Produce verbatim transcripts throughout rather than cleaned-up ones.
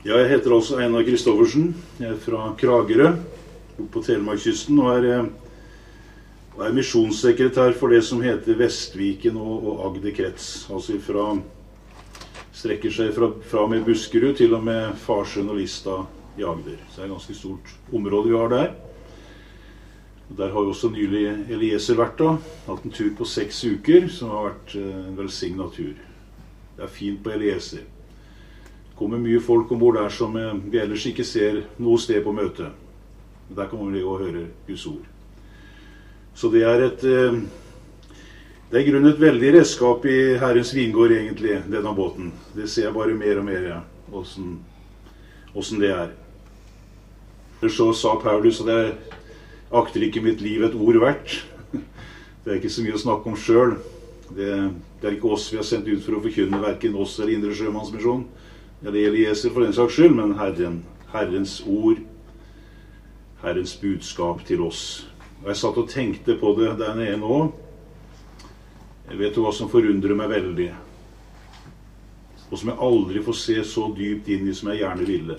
Ja, jeg heter altså Einar Kristoffersen. Jeg er fra Kragerø, på Telemarkskysten, og er, og er misjonssekretær for det som heter Vestviken og, og Agder krets. Altså fra, strekker seg fra, fra med Buskerud til og med Farsund og Lista i Agder. Så det er et ganske stort område vi har der. Og der har jo også nylig Eliezer vært da, hatt en tur på seks uker, som har vært en velsignet tur. Det er fint på Eliezer. Det kommer mye folk ombord der som vi ellers ikke ser noe sted på møte. Der kommer vi å høre Guds ord. Så det er et det er i grunnen et veldig redskap i Herrens vingård egentlig, denne båten. Det ser jeg bare mer og mer, ja, hvordan, hvordan det er. Så sa Paulus at jeg akter ikke mitt liv et ord verdt. Det er ikke så mye å snakke om selv. Det, det er ikke oss vi har sendt ut for å forkynne, hverken oss eller Indre Sjømannsmisjon, eller Eliezer for den saks skyld, men Herren, Herrens ord, Herrens budskap til oss. Og jeg satt og tenkte på det der nede nå. Jeg vet jo hva som forundrer meg veldig, og som jeg aldri får se så dypt inn i som jeg gjerne ville.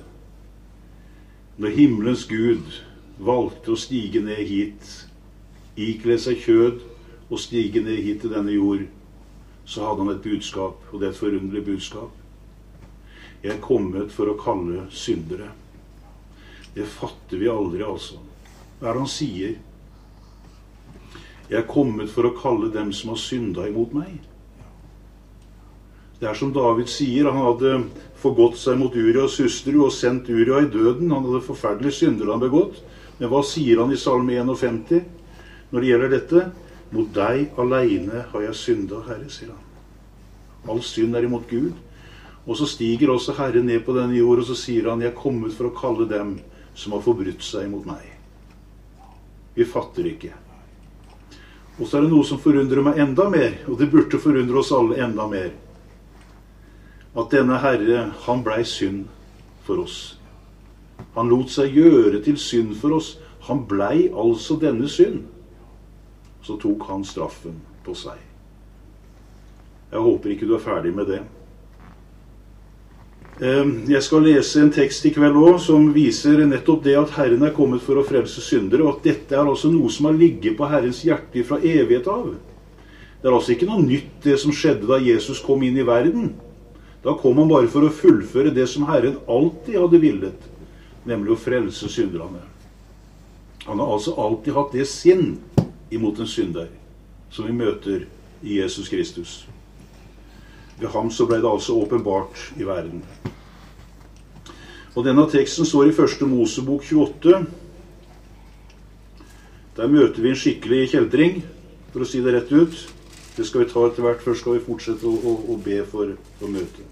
Når himmelens Gud valgte å stige ned hit, ikle seg kjød og stige ned hit til denne jord, så hadde han et budskap, og det er et forunderlig budskap. Jeg er kommet for å kalle syndere. Det fatter vi aldri, altså. Hva er det han sier? Jeg er kommet for å kalle dem som har syndet imot meg. Det er som David sier, han hadde forgått seg mot Urias hustru og sendt Uria i døden. Han hadde forferdelig synder han begått. Men hva sier han i Salme femtien når det gjelder dette? Mot deg alene har jeg syndet, Herre, sier han. All synd er imot Gud. Og så stiger også Herren ned på denne jord, og så sier han, jeg er kommet for å kalle dem som har forbrutt seg mot meg. Vi fatter ikke. Og så er det noe som forundrer meg enda mer, og det burde forundre oss alle enda mer. At denne Herre, han blei synd for oss. Han lot seg gjøre til synd for oss. Han blei altså denne synd. Så tok han straffen på seg. Jeg håper ikke du er ferdig med det. Jeg skal lese en tekst i kveld også, som viser nettopp det at Herren er kommet for å frelse syndere, og at dette er altså noe som har ligget på Herrens hjerte fra evighet av. Det er altså ikke noe nytt det som skjedde da Jesus kom inn i verden. Da kom han bare for å fullføre det som Herren alltid hadde villet, nemlig å frelse synderne. Han har altså alltid hatt det sinn imot en synder, som vi møter i Jesus Kristus. Ved ham så ble det altså åpenbart i verden. Og denne teksten står i første Mosebok tjueåtte. Der møter vi en skikkelig kjeltring, for å si det rett ut. Det skal vi ta etter hvert. Først skal vi fortsette å, å, å be for, for møtet.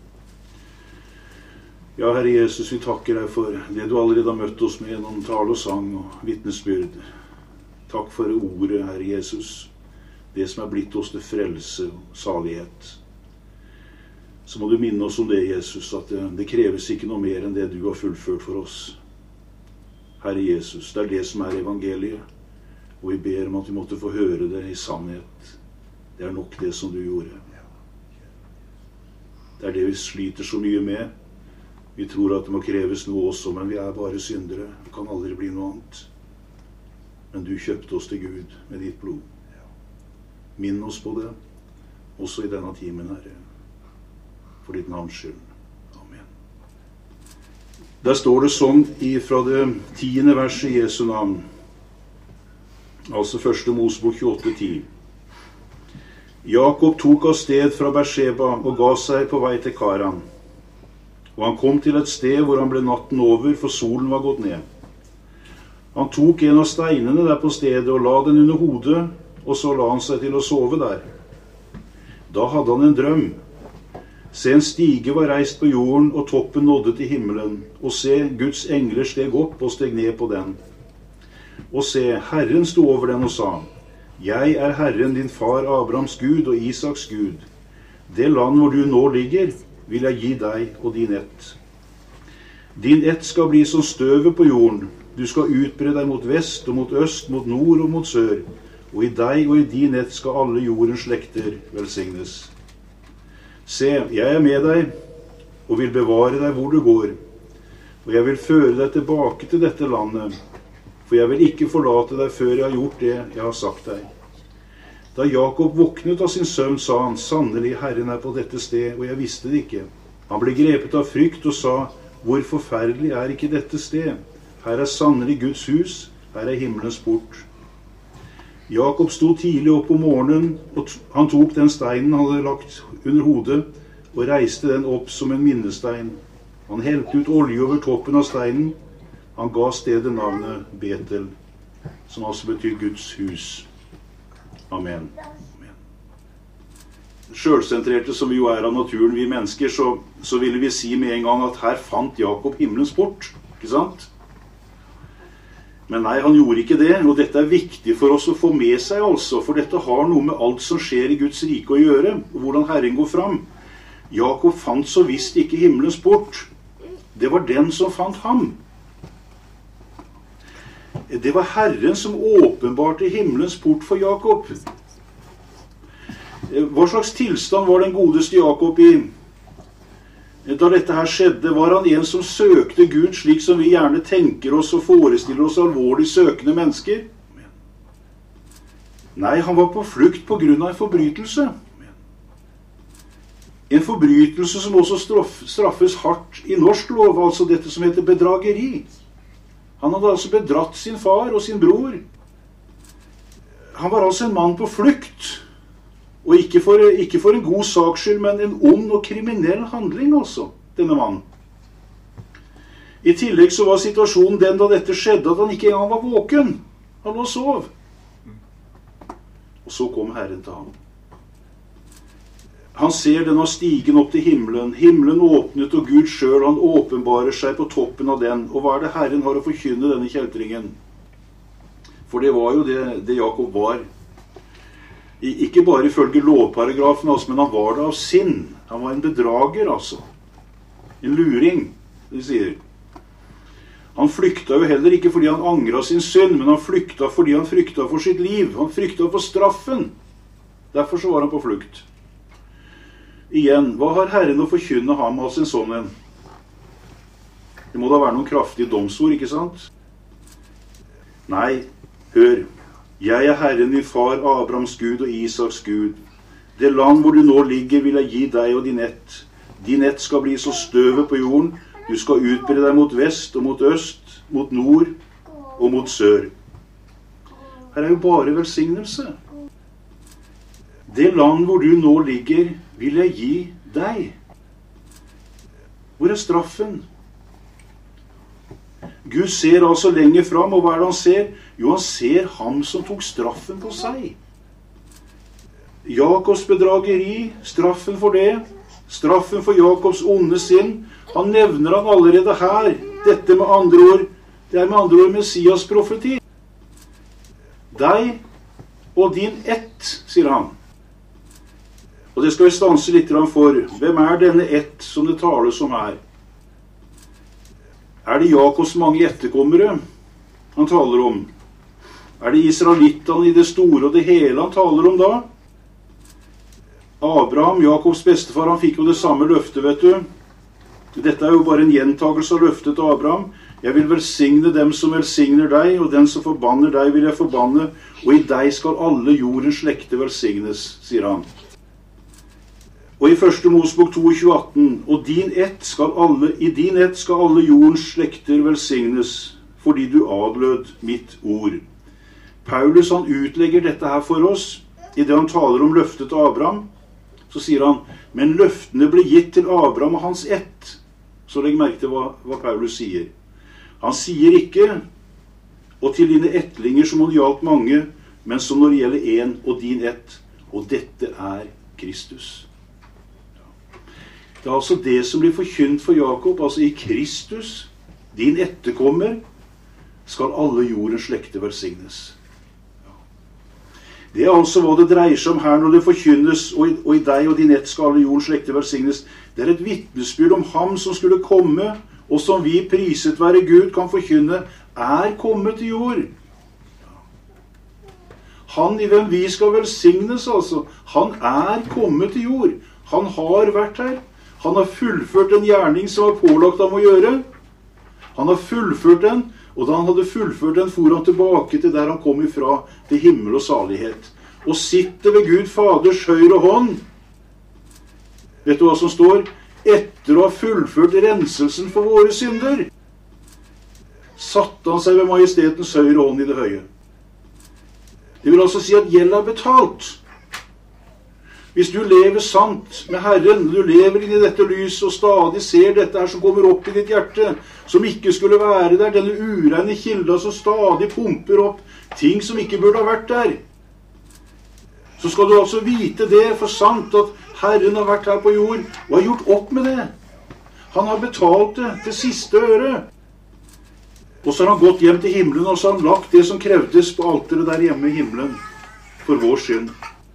Ja, Herre Jesus, vi takker deg for det du allerede har møtt oss med gjennom tale og sang og vitnesbyrd. Takk for ordet, Herre Jesus. Det som er blitt oss til frelse og salighet. Så må du minne oss om det, Jesus, at det, det kreves ikke noe mer enn det du har fullført for oss. Herre Jesus, det er det som er evangeliet, og vi ber om at vi måtte få høre det i sannhet. Det er nok det som du gjorde. Det er det vi sliter så mye med. Vi tror at det må kreves noe også, men vi er bare syndere. Det kan aldri bli noe annet. Men du kjøpte oss til Gud med ditt blod. Minn oss på det, også i denne timen, Herre. For ditt navns skyld. Amen. Der står det sånn fra det tiende verset i Jesu navn. Altså første Mosebok tjueåtte ti. Jakob tok av sted fra Beersheba og ga seg på vei til Karan. Og han kom til et sted hvor han ble natten over, for solen var gått ned. Han tok en av steinene der på stedet og la den under hodet, og så la han seg til å sove der. Da hadde han en drøm. Se, en stige var reist på jorden, og toppen nådde til himmelen. Og se, Guds engler steg opp og steg ned på den. Og se, Herren sto over den og sa, Jeg er Herren, din far Abrahams Gud og Isaks Gud. Det land hvor du nå ligger, vil jeg gi deg og din ett. Din ett skal bli som støvet på jorden. Du skal utbre deg mot vest og mot øst, mot nord og mot sør. Og i deg og i din ett skal alle jordens slekter velsignes. Se, jeg er med deg, og vil bevare deg hvor du går, og jeg vil føre deg tilbake til dette landet, for jeg vil ikke forlate deg før jeg har gjort det jeg har sagt deg. Da Jakob våknet av sin søvn, sa han, sannelig, Herren er på dette sted, og jeg visste det ikke. Han ble grepet av frykt og sa, hvor forferdelig er ikke dette sted? Her er sannelig Guds hus, her er himmelens port. Jakob sto tidlig opp om morgenen, og han tok den steinen han hadde lagt under hodet, og reiste den opp som en minnestein. Han helte ut olje over toppen av steinen. Han ga stedet navnet Betel, som altså betyr Guds hus. Amen. Amen. Selvsentrerte som vi jo er av naturen, vi mennesker, så, så ville vi si med en gang at her fant Jakob himmelens port. Ikke sant? Men nei, han gjorde ikke det, og dette er viktig for oss å få med seg altså, for dette har noe med alt som skjer i Guds rike å gjøre, og hvordan Herren går fram. Jakob fant så visst ikke himmelens port. Det var den som fant ham. Det var Herren som åpenbarte himmelens port for Jakob. Hva slags tilstand var den godeste Jakob i? Da dette her skjedde, var han en som søkte Gud slik som vi gjerne tenker oss og forestiller oss alvorlig søkende mennesker? Nei, han var på flukt på grunn av en forbrytelse. En forbrytelse som også straffes hardt i norsk lov, altså dette som heter bedrageri. Han hadde altså bedratt sin far og sin bror. Han var altså en mann på flukt. Og ikke for, ikke for en god saks skyld, men en ond og kriminell handling altså, denne mannen. I tillegg så var situasjonen den da dette skjedde, at han ikke engang var våken. Han lå og sov. Og så kom Herren til ham. Han ser denne stigen opp til himmelen. Himmelen åpnet, og Gud selv, han åpenbarer seg på toppen av den. Og hva er det Herren har å forkynne denne kjeltringen? For det var jo det, det Jakob var. Ikke bare ifølge lovparagrafen, altså, men han var det av sinn. Han var en bedrager, altså. En luring, de sier. Han flykta jo heller ikke fordi han angret sin synd, men han flykta fordi han frykta for sitt liv. Han frykta for straffen. Derfor så var han på flukt. Igjen, hva har Herren å forkynne ham av sin sånn en? Det må da være noen kraftige domsord, ikke sant? Nei, hør. Jeg er Herren din far, Abrahams Gud og Isaks Gud. Det land hvor du nå ligger vil jeg gi deg og din ett. Din ett skal bli så støvet på jorden. Du skal utbre deg mot vest og mot øst, mot nord og mot sør. Her er jo bare velsignelse. Det land hvor du nå ligger vil jeg gi deg. Hvor er straffen? Gud ser altså lenger fram, og hva er det han ser? Jo, han ser ham som tok straffen på seg. Jakobs bedrageri, straffen for det, straffen for Jakobs onde sinn, han nevner han allerede her. Dette med andre ord, det er med andre ord Messias profeti. Deg og din ett, sier han. Og det skal vi stanse litt for. Hvem er denne ett som det tales om her? Er det Jakobs mange etterkommere han taler om? Er det israelittene i det store og det hele han taler om da? Abraham, Jakobs bestefar, han fikk jo det samme løftet, vet du. Dette er jo bare en gjentagelse av løftet til Abraham. Jeg vil velsigne dem som velsigner deg, og den som forbanner deg vil jeg forbanne, og i deg skal alle jordens slekter velsignes, sier han. Og i første Mosebok tjueto atten, og din ett skal alle, i din ett skal alle jordens slekter velsignes, fordi du adlød mitt ord. Paulus han utlegger dette her for oss, i det han taler om løftet til Abraham. Så sier han, men løftene ble gitt til Abraham og hans ett. Så legg merke til hva, hva Paulus sier. Han sier ikke, og til dine ettlinger som om det gjaldt mange, men som når det gjelder en og din ett, og dette er Kristus. Det er altså det som blir forkynt for Jakob, altså i Kristus, din etterkommer, skal alle jordens slekter velsignes. Det er altså hva det dreier seg om her når det forkynnes, og i, og i deg og din ett skal alle jordens slekter velsignes. Det er et vitnesbyrd om ham som skulle komme, og som vi priset være Gud kan forkynne, er kommet til jord. Han i hvem vi skal velsignes, altså, han er kommet til jord. Han har vært her. Han har fullført en gjerning som var pålagt ham å gjøre. Han har fullført den, og da han hadde fullført den, for han tilbake til der han kom ifra, til himmel og salighet. Og sitter ved Gud Faders høyre hånd. Vet du hva som står? Etter å ha fullført renselsen for våre synder, satte han seg ved majestetens høyre hånd i det høye. Det vil altså si at gjeld er betalt. Hvis du lever sant med Herren, du lever inn i dette lyset og stadig ser dette her som kommer opp i ditt hjerte, som ikke skulle være der, denne ureine kilda som stadig pumper opp ting som ikke burde ha vært der, så skal du altså vite det for sant at Herren har vært her på jord og har gjort opp med det. Han har betalt det til siste øre. Og så har han gått hjem til himmelen, og så har han lagt det som krevdes på alteret der hjemme i himmelen for vår synd.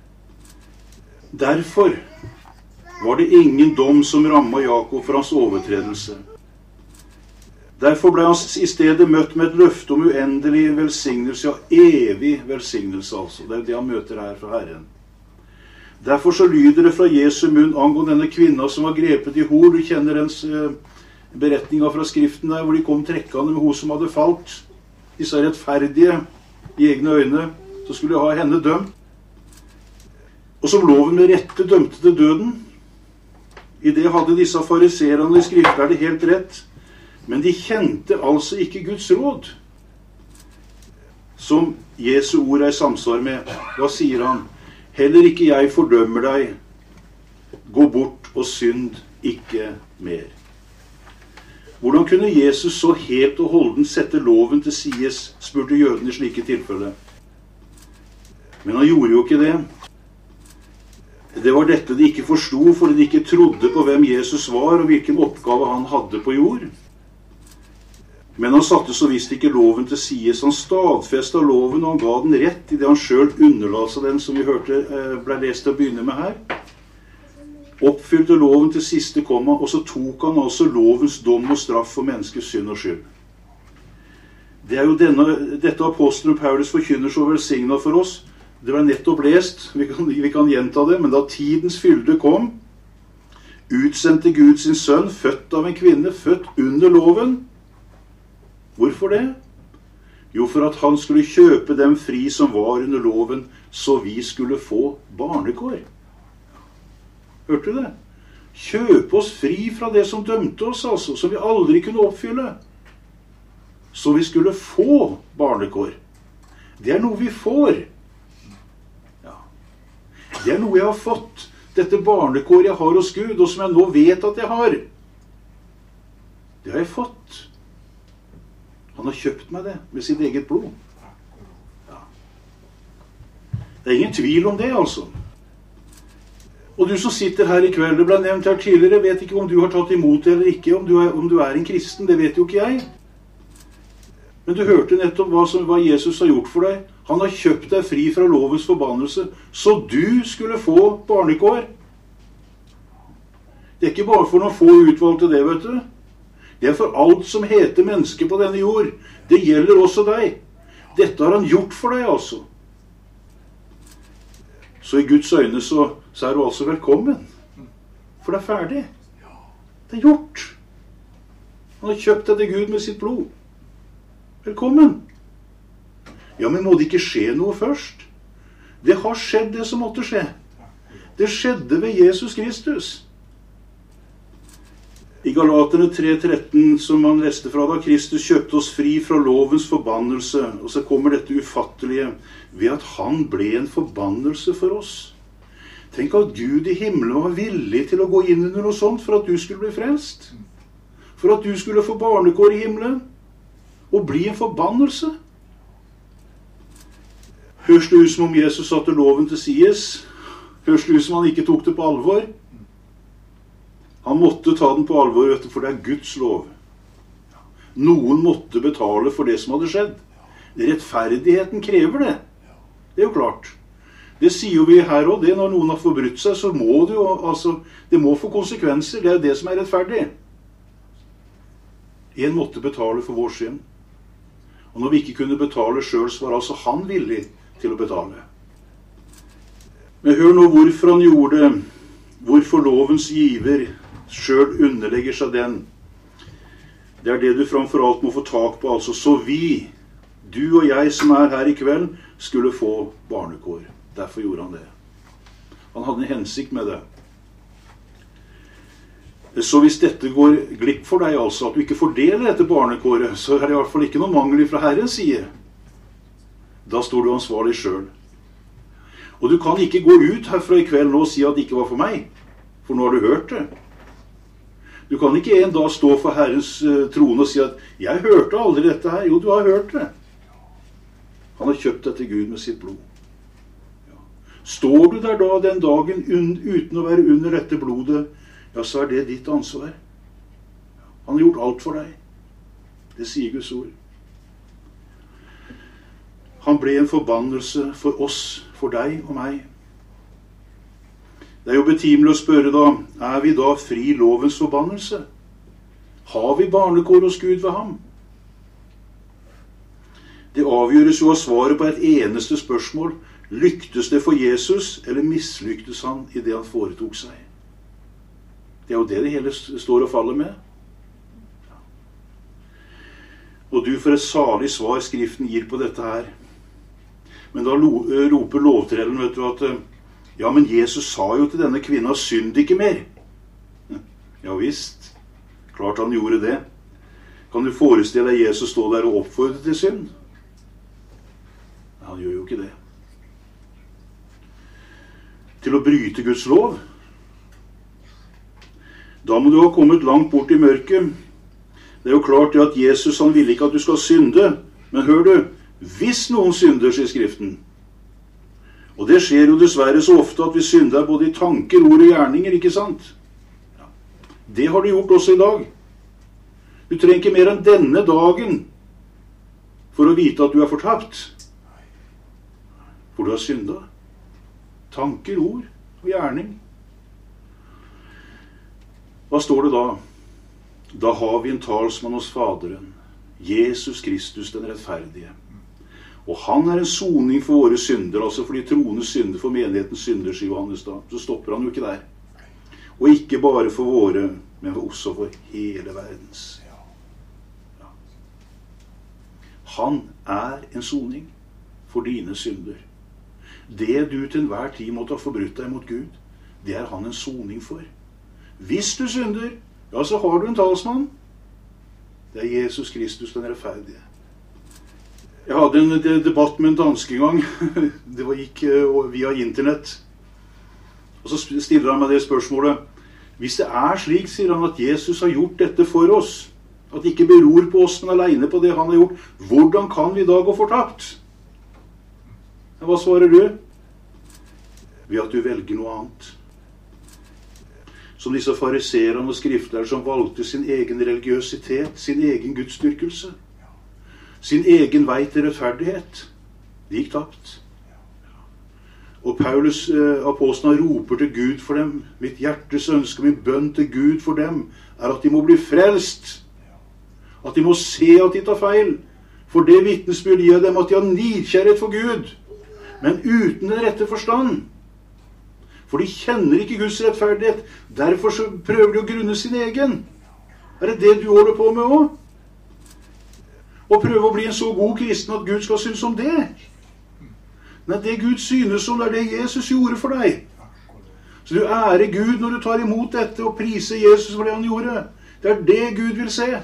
Derfor var det ingen dom som rammet Jakob for hans overtredelse. Derfor ble han i stedet møtt med et løfte om uendelig velsignelse, ja, evig velsignelse altså. Det er det han møter her fra Herren. Derfor så lyder det fra Jesu munn angående denne kvinna som var grepet i hor. Du kjenner ens eh, beretninga fra skriften der, hvor de kom trekkende med hun som hadde falt. Disse rettferdige i egne øyne, så skulle de ha henne dømt. Og som loven med rette dømte til døden. I det hadde disse fariserene og de skriftlærde helt rett. Men de kjente altså ikke Guds råd, som Jesu ord er i samsvar med. Da sier han, heller ikke jeg fordømmer deg. Gå bort og synd ikke mer. Hvordan kunne Jesus så helt og holdent sette loven til sides, spurte jødene i slike tilfeller. Men han gjorde jo ikke det. Det var dette de ikke forstod, fordi de ikke trodde på hvem Jesus var, og hvilken oppgave han hadde på jord. Men han satte så visst ikke loven til sides. Han stadfestet loven, og han ga den rett i det han selv underla seg den, som vi hørte ble lest til å begynne med her. Oppfylte loven til siste komma, og så tok han altså lovens dom og straff for menneskets synd og skyld. Det er jo denne, dette apostelen Paulus forkynner så velsignet for oss. Det var nettopp lest, vi kan, vi kan gjenta det, men da tidens fylde kom, utsendte Gud sin sønn, født av en kvinne, født under loven. Hvorfor det? Jo, for at han skulle kjøpe dem fri som var under loven, så vi skulle få barnekår. Hørte du det? Kjøpe oss fri fra det som dømte oss, altså, som vi aldri kunne oppfylle. Så vi skulle få barnekår. Det er noe vi får. Ja. Det er noe jeg har fått. Dette barnekår jeg har hos Gud, og som jeg nå vet at jeg har. Det har jeg fått. Han har kjøpt meg det med sitt eget blod. Ja. Det er ingen tvil om det, altså. Og du som sitter her i kveld, det ble nevnt her tidligere, vet ikke om du har tatt imot det eller ikke, om du er, om du er en kristen, det vet jo ikke jeg. Men du hørte nettopp hva, som, hva Jesus har gjort for deg. Han har kjøpt deg fri fra lovens forbannelse, så du skulle få barnekår. Det er ikke bare for noen få utvalgte det, vet du. Det er for alt som heter menneske på denne jord. Det gjelder også deg. Dette har han gjort for deg, altså. Så i Guds øyne så, så er du altså velkommen. For det er ferdig. Det er gjort. Han har kjøpt deg til Gud med sitt blod. Velkommen. Ja, men må det ikke skje noe først? Det har skjedd det som måtte skje. Det skjedde ved Jesus Kristus. I Galaterne tre tretten, som man leste fra da, Kristus kjøpte oss fri fra lovens forbannelse, og så kommer dette ufattelige, ved at han ble en forbannelse for oss. Tenk at Gud i himmelen var villig til å gå inn under noe sånt for at du skulle bli frelst. For at du skulle få barnekår i himmelen, og bli en forbannelse. Høres det ut som om Jesus satte loven til sides? Høres det ut som han ikke tok det på alvor? Han måtte ta den på alvor, for det er Guds lov. Noen måtte betale for det som hadde skjedd. Rettferdigheten krever det. Det er jo klart. Det sier jo vi her også, det når noen har forbrutt seg, så må det jo, altså, det må få konsekvenser. Det er det som er rettferdig. En måtte betale for vår synd. Og når vi ikke kunne betale selv, så var altså han villig til å betale. Men hør nå hvorfor han gjorde det. Hvorfor lovens giver selv underlegger seg den. Det er det du framfor alt må få tak på, altså. Så vi, du og jeg som er her i kveld, skulle få barnekår. Derfor gjorde han det. Han hadde en hensikt med det. Så hvis dette går glipp for deg, altså, at du ikke fordeler dette barnekåret, så er det i hvert fall ikke noe mangel fra Herrens side. Da står du ansvarlig selv. Og du kan ikke gå ut herfra i kveld nå og si at det ikke var for meg, for nå har du hørt det. Du kan ikke en dag stå for Herrens uh, trone og si at jeg hørte aldri dette her. Jo, du har hørt det. Han har kjøpt dette Gud med sitt blod. Ja. Står du der da den dagen un uten å være under dette blodet, ja, så er det ditt ansvar. Han har gjort alt for deg. Det sier Guds ord. Han ble en forbannelse for oss, for deg og meg. Det er jo betimelig å spørre da, er vi da fri lovens forbannelse? Har vi barnekår hos Gud ved ham? Det avgjøres jo av svaret på et eneste spørsmål. Lyktes det for Jesus, eller mislyktes han i det han foretok seg? Det er jo det det hele står og faller med. Og du, for et salig svar Skriften gir på dette her. Men da roper lovtrederen, vet du, at ja, men Jesus sa jo til denne kvinna, synd ikke mer. Ja visst, klart han gjorde det. Kan du forestille deg Jesus stå der og oppfordre til synd? Han gjør jo ikke det. Til å bryte Guds lov? Da må du ha kommet langt bort i mørket. Det er jo klart det at Jesus, han vil ikke at du skal synde. Men hør du, hvis noen synder, sier Skriften. Og det skjer jo dessverre så ofte at vi synder både i tanker, ord og gjerninger, ikke sant? Ja. Det har du gjort også i dag. Du trenger ikke mer enn denne dagen for å vite at du er fortapt. For du har syndet. Tanker, ord og gjerning. Hva står det da? Da har vi en talsmann hos Faderen, Jesus Kristus den rettferdige. Og han er en soning for våre synder, altså for de troende synder, for menighetens synder, sier Johannes da. Så stopper han jo ikke der. Og ikke bare for våre, men også for hele verdens. Ja. Han er en soning for dine synder. Det du til enhver tid måtte ha forbrutt deg mot Gud, det er han en soning for. Hvis du synder, ja, så har du en talsmann. Det er Jesus Kristus den rettferdige. Jeg hadde en debatt med en danske gang. Det var gikk via internett. Og så stiller han meg det spørsmålet. Hvis det er slik, sier han, at Jesus har gjort dette for oss, at det ikke beror på oss, men alene på det han har gjort, hvordan kan vi da gå fortapt? Hva svarer du? Ved at du velger noe annet. Som disse fariserene og skriftlærere som valgte sin egen religiøsitet, sin egen gudsdyrkelse. Sin egen vei til rettferdighet. De gikk tapt. Og Paulus, eh, apostelen, roper til Gud for dem. Mitt hjertes ønske, min bønn til Gud for dem, er at de må bli frelst. At de må se at de tar feil. For det vitnesbyrd gir dem at de har nidkjærlighet for Gud, men uten den rette forstand. For de kjenner ikke Guds rettferdighet. Derfor så prøver de å grunne sin egen. Er det det du holder på med også? Og prøve å bli en så god kristen at Gud skal synes om det. Nei, det Gud synes om, det er det Jesus gjorde for deg. Så du ærer Gud når du tar imot dette og priser Jesus for det han gjorde. Det er det Gud vil se.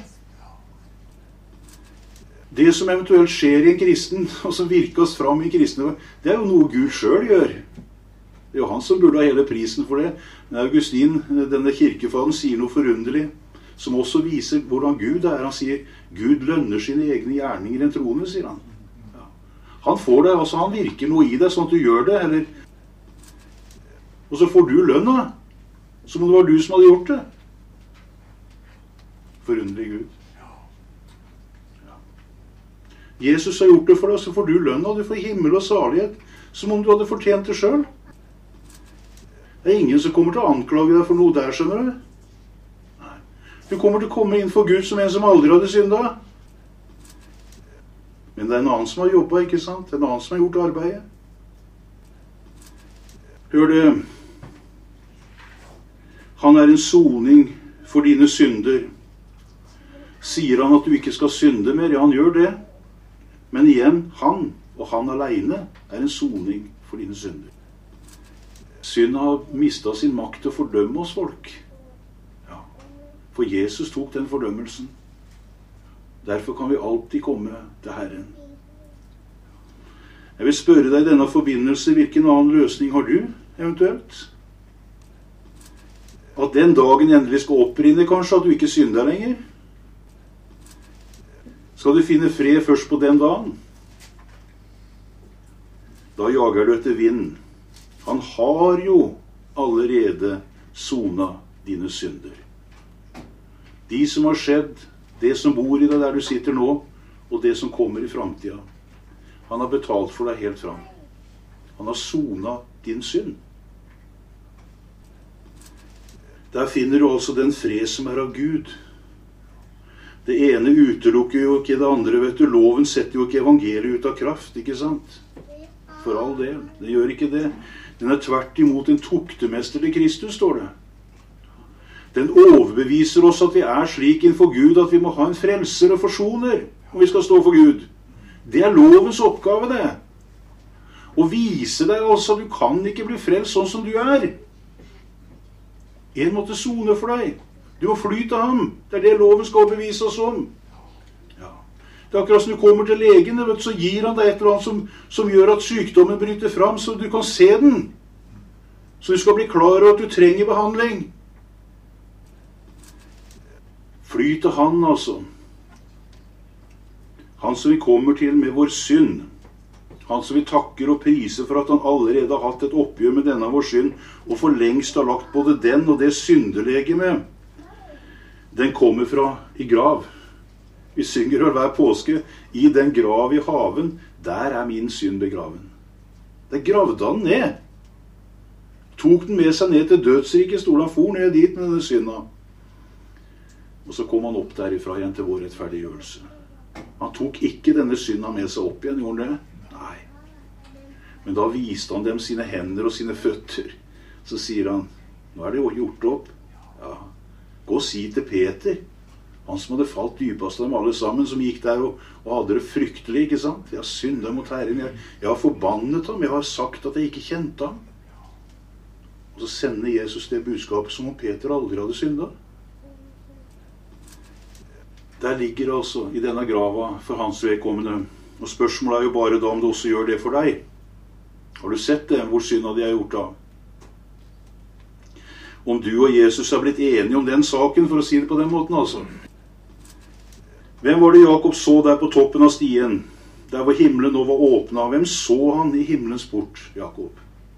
Det som eventuelt skjer i en kristen, og som virkes fram i kristne, det er jo noe Gud selv gjør. Det er jo han som burde ha hele prisen for det. Men Augustin, denne kirkefaderen, sier noe forunderlig, som også viser hvordan Gud er. Han sier, Gud lønner sine egne gjerninger i en troende, sier han. Ja. Han får det, altså han virker noe i deg, sånn at du gjør det, eller... Og så får du lønn da, som om det var du som hadde gjort det. Forunderlig Gud. Ja. Jesus har gjort det for deg, så får du lønn, og du får himmel og salighet, som om du hadde fortjent det selv. Det er ingen som kommer til å anklage deg for noe der, skjønner du? Du kommer til å komme inn for Gud som en som aldri hadde syndet. Men det er en annen som har jobbet, ikke sant? Det er en annen som har gjort arbeidet. Hør det. Han er en soning for dine synder. Sier han at du ikke skal synde mer? Ja, han gjør det. Men igjen, han, og han alene, er en soning for dine synder. Synd har mistet sin makt til å fordømme oss folk. Ja, for Jesus tok den fordømmelsen. Derfor kan vi alltid komme til Herren. Jeg vil spørre deg i denne forbindelse, hvilken annen løsning har du eventuelt? At den dagen endelig skal opprinne kanskje, at du ikke synder lenger? Skal du finne fred først på den dagen? Da jager du etter vind. Han har jo allerede sona dine synder. De som har skjedd, det som bor i deg der du sitter nå, og det som kommer i fremtiden. Han har betalt for deg helt fram. Han har sona din synd. Der finner du altså den fred som er av Gud. Det ene utelukker jo ikke det andre, vet du. Loven setter jo ikke evangeliet ut av kraft, ikke sant? For all del, det gjør ikke det. Den er tvert imot en tuktemester til Kristus, står det. Den overbeviser oss at vi er slik innenfor Gud, at vi må ha en frelser og forsoner, om vi skal stå for Gud. Det er lovens oppgave, det. Å vise deg altså at du kan ikke bli frelst sånn som du er. En måtte sone for deg. Du må fly til ham. Det er det loven skal bevise oss om. Ja. Det er akkurat som du kommer til legen, vet du, så gir han deg et eller annet som, som gjør at sykdommen bryter fram, så du kan se den. Så du skal bli klar over at du trenger behandling. Fly til han, altså. Han som vi kommer til med vår synd. Han som vi takker og priser for at han allerede har hatt et oppgjør med denne vår synd, og for lengst har lagt både den og det syndelege med. Den kommer fra i grav. Vi synger hver påske, i den grav i haven, der er min synd begraven. Der gravde han ned. Tok den med seg ned til dødsriket, stod han for ned dit med denne synda. Og så kom han opp derifra igjen til vår rettferdiggjørelse. Han tok ikke denne synda med seg opp igjen, gjorde han det? Nei. Men da viste han dem sine hender og sine føtter. Så sier han, nå er det gjort opp. Ja. Gå og si til Peter, han som hadde falt dypast av dem alle sammen, som gikk der og, og hadde det fryktelig, ikke sant? Jeg har syndet mot Herren, jeg, jeg har forbannet ham, jeg har sagt at jeg ikke kjente ham. Og så sender Jesus det budskapet som om Peter aldri hadde syndet. Der ligger altså i denne grava for hans vedkommende. Og spørsmålet er jo bare da om det også gjør det for deg. Har du sett det, hvor synda de er gjort av? Om du og Jesus har blitt enige om den saken, for å si det på den måten, altså. Hvem var det Jakob så der på toppen av stien? Der hvor himmelen nå var åpnet. Hvem så han i himmelens port, Jakob?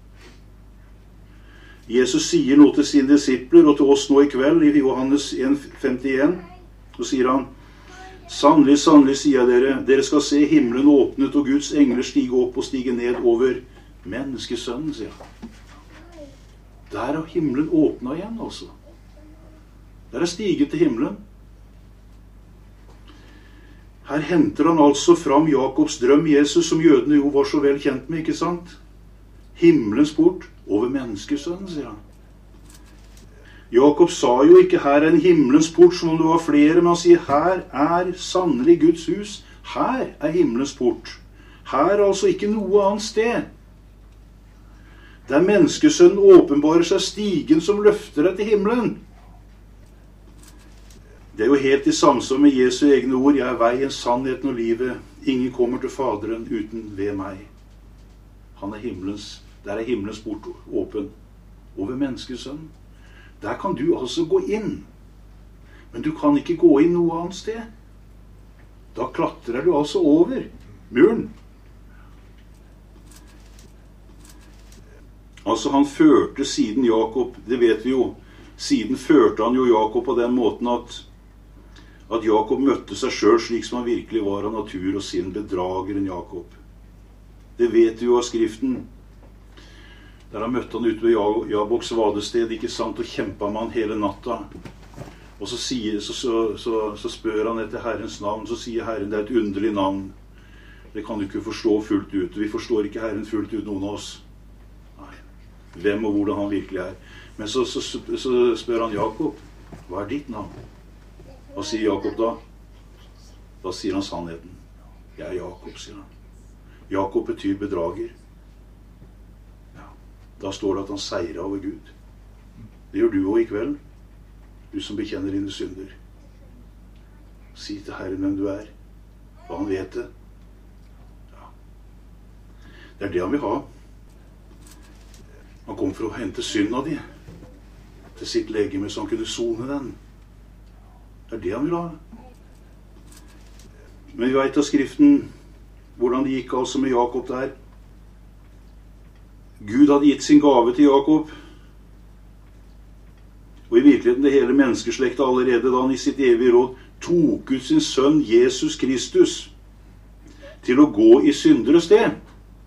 Jesus sier noe til sine disipler, og til oss nå i kveld, i Johannes en femtien. Så sier han, sannelig, sannelig, sier dere, dere skal se himmelen åpnet, og Guds engler stige opp og stige ned over menneskesønnen, sier han. Der har himmelen åpnet igjen, altså. Der er stiget til himmelen. Her henter han altså fram Jakobs drøm, Jesus, som jødene jo var så vel kjent med, ikke sant? Himmelens port over menneskesønnen, sier han. Jakob sa jo ikke her er en himmelens port som om det var flere, men han sier her er sannelig Guds hus. Her er himmelens port. Her er altså ikke noe annet sted. Der menneskesønnen åpenbarer seg stigen som løfter deg til himmelen. Det er jo helt i samsvar med Jesu egne ord. Jeg er veien, sannheten og livet. Ingen kommer til Faderen uten ved meg. Han er himmelens, der er himmelens port åpen over menneskesønnen. Der kan du altså gå inn. Men du kan ikke gå inn noe annet sted. Da klatrer du altså over muren. Altså han førte siden Jakob, det vet vi jo, siden førte han jo Jakob på den måten at, at Jakob møtte seg selv slik som han virkelig var av natur og sin bedrageren Jakob. Det vet vi jo av skriften. Der han møtte han ute ved Jaboks vadested, ikke sant, og kjempet med han hele natta. Og så, sier, så, så, så, så spør han etter Herrens navn, så sier Herren, det er et underlig navn. Det kan du ikke forstå fullt ut. Vi forstår ikke Herren fullt ut, noen av oss. Hvem og hvordan han virkelig er. Men så, så, så spør han Jakob, hva er ditt navn? Hva sier Jakob da? Da sier han sannheten. Jeg er Jakob, sier han. Jakob betyr bedrager. Ja. Da står det at han seirer over Gud. Det gjør du også i kveld. Du som bekjenner dine synder. Si til Herren hvem du er. Og han vet det. Ja. Det er det han vil ha. Han kom for å hente synda di til sitt legeme, så han kunne sone den. Det er det han vil ha. Men vi vet av Skriften hvordan det gikk altså med Jakob der. Gud hadde gitt sin gave til Jakob. Og i virkeligheten det hele menneskeslektet allerede da han i sitt evige råd tok ut sin sønn Jesus Kristus til å gå i syndere sted.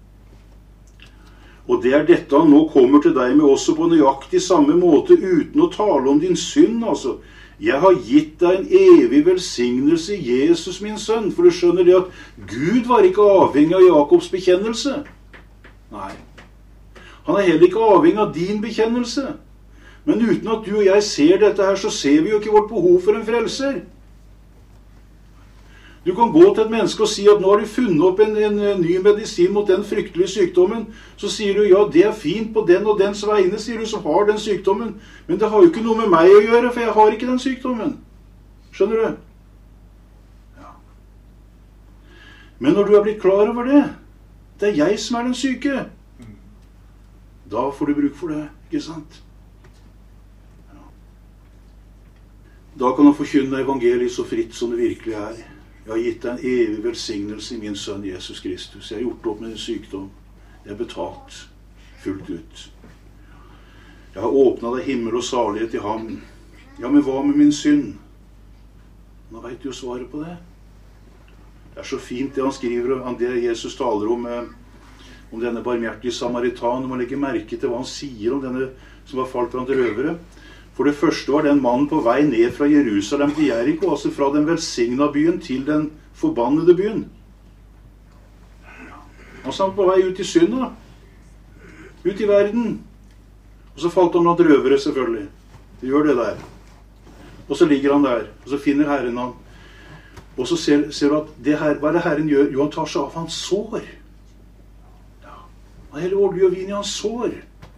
Og det er dette han nå kommer til deg med også på nøyaktig samme måte, uten å tale om din synd, altså. Jeg har gitt deg en evig velsignelse i Jesus, min sønn. For du skjønner det at Gud var ikke avhengig av Jakobs bekjennelse. Nei. Han er heller ikke avhengig av din bekjennelse. Men uten at du og jeg ser dette her, så ser vi jo ikke vårt behov for en frelser. Du kan gå til et menneske og si at nå har du funnet opp en, en, en ny medisin mot den fryktelige sykdommen. Så sier du, ja, det er fint på den og dens vegne, sier du, som har den sykdommen. Men det har jo ikke noe med meg å gjøre, for jeg har ikke den sykdommen. Skjønner du? Ja. Men når du har blitt klar over det, det er jeg som er den syke, da får du bruk for det, ikke sant? Ja. Da kan han forkynne evangeliet så fritt som det virkelig er. Jeg har gitt deg en evig velsignelse i min sønn Jesus Kristus. Jeg har gjort opp med din sykdom. Jeg har betalt fullt ut. Jeg har åpnet deg himmel og salighet i ham. Ja, men hva med min synd? Nå vet du jo svaret på det. Det er så fint det han skriver, det Jesus taler om, om denne barmhjertige samaritan. Du må legge merke til hva han sier om denne som var falt blant røvere. For det første var den mannen på vei ned fra Jerusalem til Jericho, altså fra den velsigna byen til den forbannede byen. Han var på vei ut i synda, ut i verden. Og så falt han blant røvere, selvfølgelig. Det gjør det der. Og så ligger han der, og så finner Herren han. Og så ser, ser du at det her, hva er det Herren gjør? Jo, han tar seg av hans sår. Ja. Han heller olje og vin i hans sår.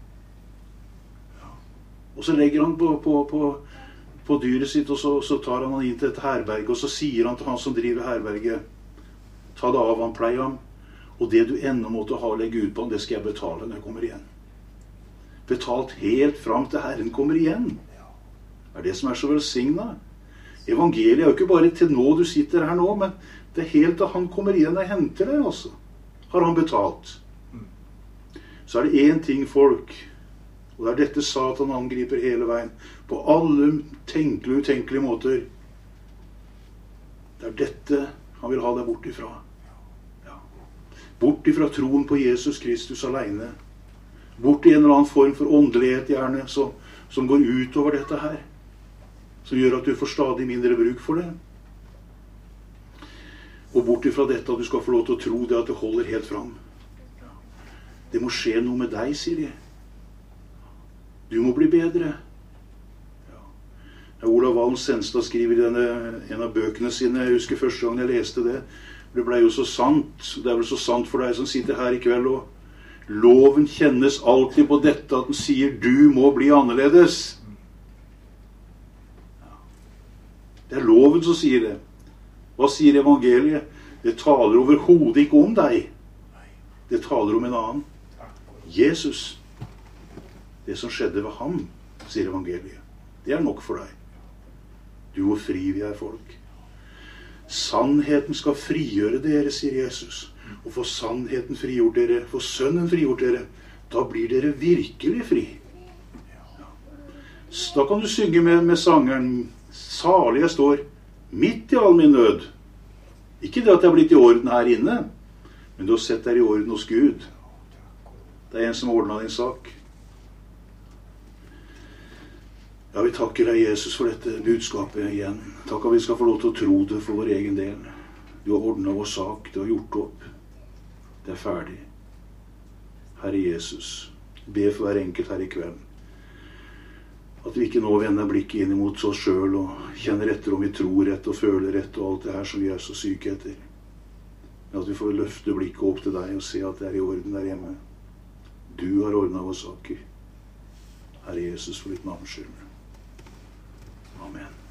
Og så legger han på, på, på, på dyret sitt, og så, så tar han han inn til et herberge, og så sier han til han som driver herberget, ta det av han, plei ham, og det du enda måtte ha å legge ut på han, det skal jeg betale når jeg kommer igjen. Betalt helt fram til Herren kommer igjen. Det er det som er så velsignet. Evangeliet er jo ikke bare til nå du sitter her nå, men det er helt til han kommer igjen og henter det, altså. Har han betalt. Så er det en ting, folk. Og det er dette Satan angriper hele veien, på alle tenkelige og utenkelige måter. Det er dette han vil ha deg bort ifra. Ja. Bort ifra troen på Jesus Kristus alene. Bort i en eller annen form for åndelighet gjerne, som, som går ut over dette her. Som gjør at du får stadig mindre bruk for det. Og bort ifra dette at du skal få lov til å tro det at det holder helt fram. Det må skje noe med deg, sier de. Du må bli bedre. Ja. Olav Valen Senstad skriver i denne, en av bøkene sine, jeg husker første gang jeg leste det, det ble jo så sant, det er vel så sant for deg som sitter her i kveld, og loven kjennes alltid på dette at den sier, du må bli annerledes. Ja. Det er loven som sier det. Hva sier evangeliet? Det taler overhodet ikke om deg. Det taler om en annen. Jesus. Det som skjedde ved ham, sier evangeliet. Det er nok for deg. Du hvor fri vi er, folk. Sannheten skal frigjøre dere, sier Jesus. Og for sannheten frigjort dere, for sønnen frigjort dere, da blir dere virkelig fri. Ja. Da kan du synge med, med sangeren, salig jeg står, midt i all min nød. Ikke det at jeg har blitt i orden her inne, men du har sett deg i orden hos Gud. Det er en som ordner din sak. Ja, vi takker deg, Jesus, for dette budskapet igjen. Takk at vi skal få lov til å tro det for vår egen del. Du har ordnet vår sak, du har gjort opp. Det er ferdig. Herre Jesus, be for hver enkelt her i kveld. At vi ikke nå vender blikket inn mot oss selv og kjenner etter om vi tror rett og føler rett og alt det her som vi er så syke etter. Men at vi får løfte blikket opp til deg og se at det er i orden der hjemme. Du har ordnet våre saker. Herre Jesus, for ditt navns skyld. Amen.